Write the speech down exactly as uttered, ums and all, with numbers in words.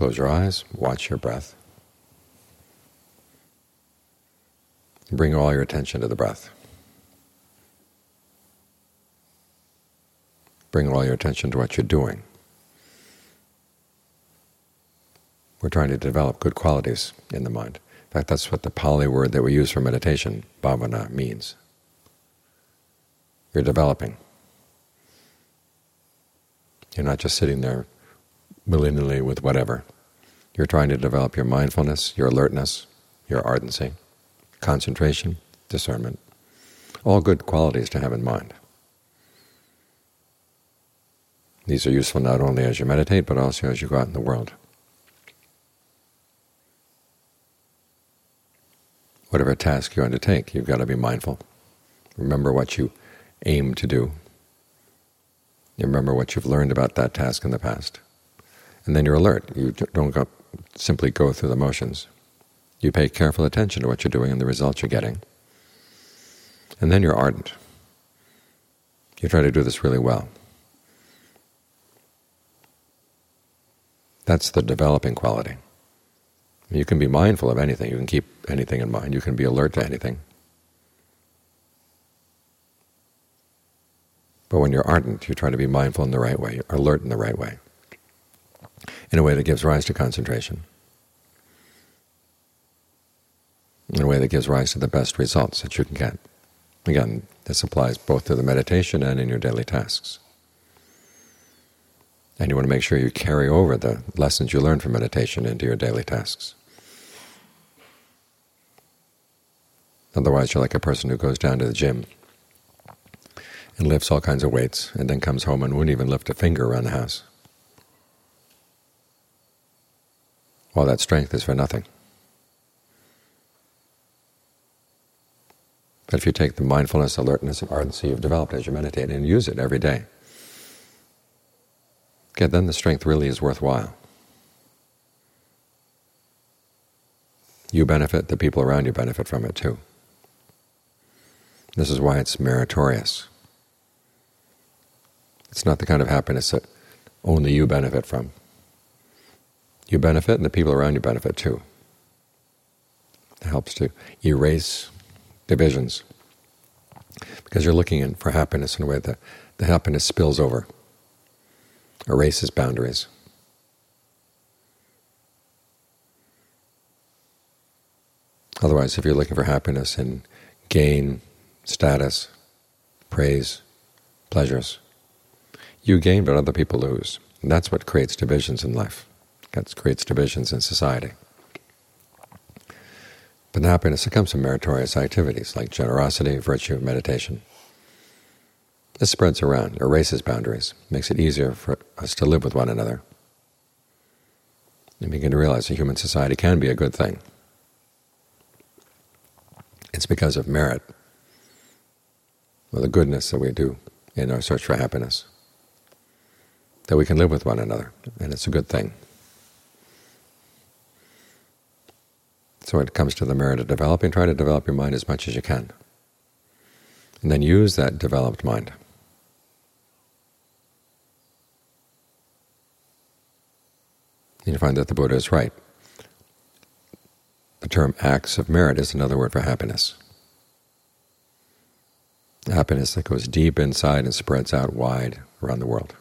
close your eyes, watch your breath. Bring all your attention to the breath. Bring all your attention to what you're doing. We're trying to develop good qualities in the mind. In fact, that's what the Pali word that we use for meditation, bhavana, means. You're developing. You're not just sitting there willy-nilly with whatever. You're trying to develop your mindfulness, your alertness, your ardency, concentration, discernment, all good qualities to have in mind. These are useful not only as you meditate, but also as you go out in the world. Whatever task you undertake, you've got to be mindful. Remember what you aim to do. You remember what you've learned about that task in the past. And then you're alert. You don't go, simply go through the motions. You pay careful attention to what you're doing and the results you're getting. And then you're ardent. You try to do this really well. That's the developing quality. You can be mindful of anything. You can keep anything in mind. You can be alert to anything. But when you're ardent, you try to be mindful in the right way, alert in the right way, in a way that gives rise to concentration, in a way that gives rise to the best results that you can get. Again, this applies both to the meditation and in your daily tasks. And you want to make sure you carry over the lessons you learn from meditation into your daily tasks. Otherwise, you're like a person who goes down to the gym and lifts all kinds of weights, and then comes home and won't even lift a finger around the house. All that strength is for nothing. But if you take the mindfulness, alertness, and ardency you've developed as you meditate and use it every day, okay, then the strength really is worthwhile. You benefit, the people around you benefit from it too. This is why it's meritorious. It's not the kind of happiness that only you benefit from. You benefit and the people around you benefit too. It helps to erase divisions, because you're looking in for happiness in a way that the happiness spills over, erases boundaries. Otherwise, if you're looking for happiness in gain, status, praise, pleasures, you gain but other people lose. And that's what creates divisions in life. That creates divisions in society. But the happiness that comes from meritorious activities like generosity, virtue, meditation, this spreads around, erases boundaries, makes it easier for us to live with one another. And begin to realize that human society can be a good thing. It's because of merit, or the goodness that we do in our search for happiness, that we can live with one another, and it's a good thing. So when it comes to the merit of developing, try to develop your mind as much as you can. And then use that developed mind. And you find that the Buddha is right. The term acts of merit is another word for happiness. Happiness that goes deep inside and spreads out wide around the world.